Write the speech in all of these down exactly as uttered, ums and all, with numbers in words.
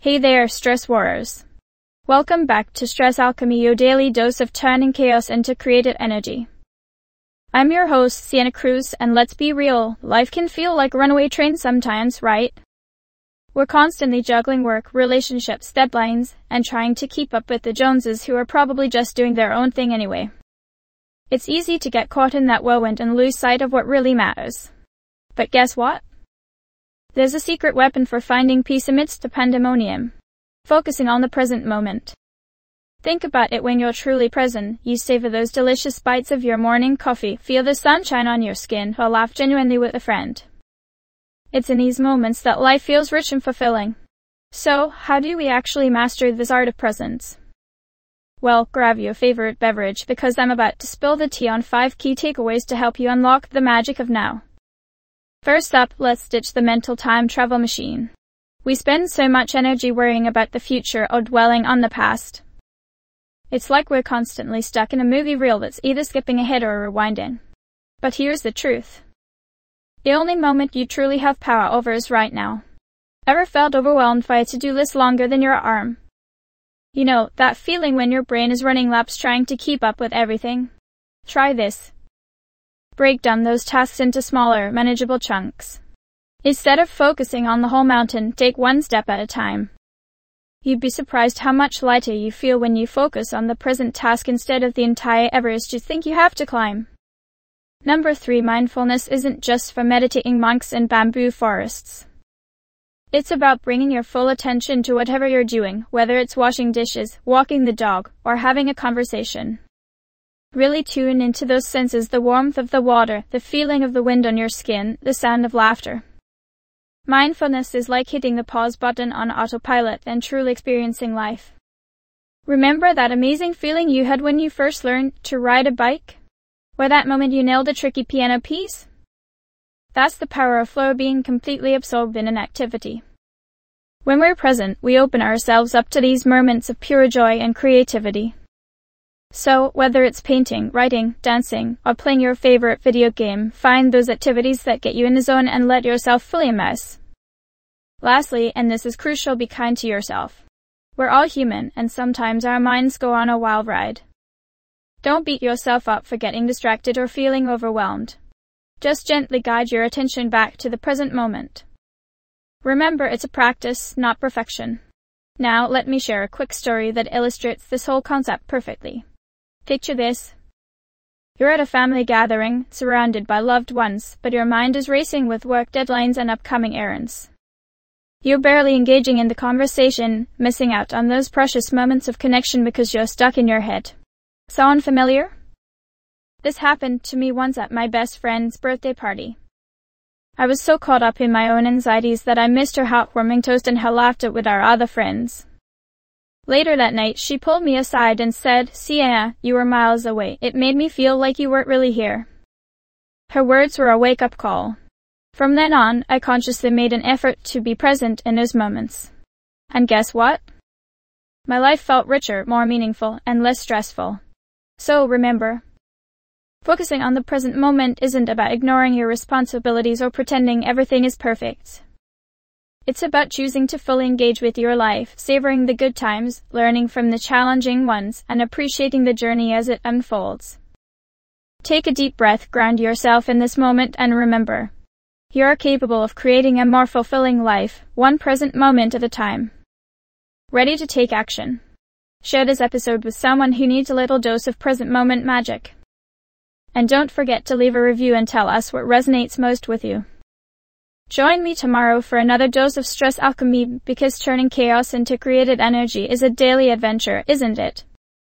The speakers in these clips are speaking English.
Hey there, stress warriors. Welcome back to Stress Alchemy, your daily dose of turning chaos into creative energy. I'm your host, Sienna Cruz, and let's be real, life can feel like a runaway train sometimes, right? We're constantly juggling work, relationships, deadlines, and trying to keep up with the Joneses who are probably just doing their own thing anyway. It's easy to get caught in that whirlwind and lose sight of what really matters. But guess what? There's a secret weapon for finding peace amidst the pandemonium. Focusing on the present moment. Think about it: when you're truly present, you savor those delicious bites of your morning coffee, feel the sunshine on your skin, or laugh genuinely with a friend. It's in these moments that life feels rich and fulfilling. So, how do we actually master this art of presence? Well, grab your favorite beverage, because I'm about to spill the tea on five key takeaways to help you unlock the magic of now. First up, let's ditch the mental time travel machine. We spend so much energy worrying about the future or dwelling on the past. It's like we're constantly stuck in a movie reel that's either skipping ahead or rewinding. But here's the truth. The only moment you truly have power over is right now. Ever felt overwhelmed by a to-do list longer than your arm? You know, that feeling when your brain is running laps trying to keep up with everything? Try this. Break down those tasks into smaller, manageable chunks. Instead of focusing on the whole mountain, take one step at a time. You'd be surprised how much lighter you feel when you focus on the present task instead of the entire Everest you think you have to climb. Number three, mindfulness isn't just for meditating monks in bamboo forests. It's about bringing your full attention to whatever you're doing, whether it's washing dishes, walking the dog, or having a conversation. Really tune into those senses: the warmth of the water, the feeling of the wind on your skin, the sound of laughter. Mindfulness is like hitting the pause button on autopilot and truly experiencing life. Remember that amazing feeling you had when you first learned to ride a bike? Or that moment you nailed a tricky piano piece? That's the power of flow, being completely absorbed in an activity. When we're present, we open ourselves up to these moments of pure joy and creativity. So, whether it's painting, writing, dancing, or playing your favorite video game, find those activities that get you in the zone and let yourself fully immerse. Lastly, and this is crucial, be kind to yourself. We're all human, and sometimes our minds go on a wild ride. Don't beat yourself up for getting distracted or feeling overwhelmed. Just gently guide your attention back to the present moment. Remember, it's a practice, not perfection. Now, let me share a quick story that illustrates this whole concept perfectly. Picture this. You're at a family gathering, surrounded by loved ones, but your mind is racing with work deadlines and upcoming errands. You're barely engaging in the conversation, missing out on those precious moments of connection because you're stuck in your head. Sound familiar? This happened to me once at my best friend's birthday party. I was so caught up in my own anxieties that I missed her heartwarming toast and her laughter with our other friends. Later that night, she pulled me aside and said, "Sienna, you were miles away. It made me feel like you weren't really here." Her words were a wake-up call. From then on, I consciously made an effort to be present in those moments. And guess what? My life felt richer, more meaningful, and less stressful. So remember, focusing on the present moment isn't about ignoring your responsibilities or pretending everything is perfect. It's about choosing to fully engage with your life, savoring the good times, learning from the challenging ones, and appreciating the journey as it unfolds. Take a deep breath, ground yourself in this moment, and remember, you are capable of creating a more fulfilling life, one present moment at a time. Ready to take action? Share this episode with someone who needs a little dose of present moment magic. And don't forget to leave a review and tell us what resonates most with you. Join me tomorrow for another dose of stress alchemy, because turning chaos into creative energy is a daily adventure, isn't it?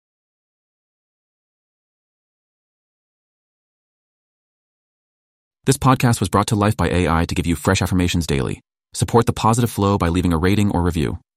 This podcast was brought to life by A I to give you fresh affirmations daily. Support the positive flow by leaving a rating or review.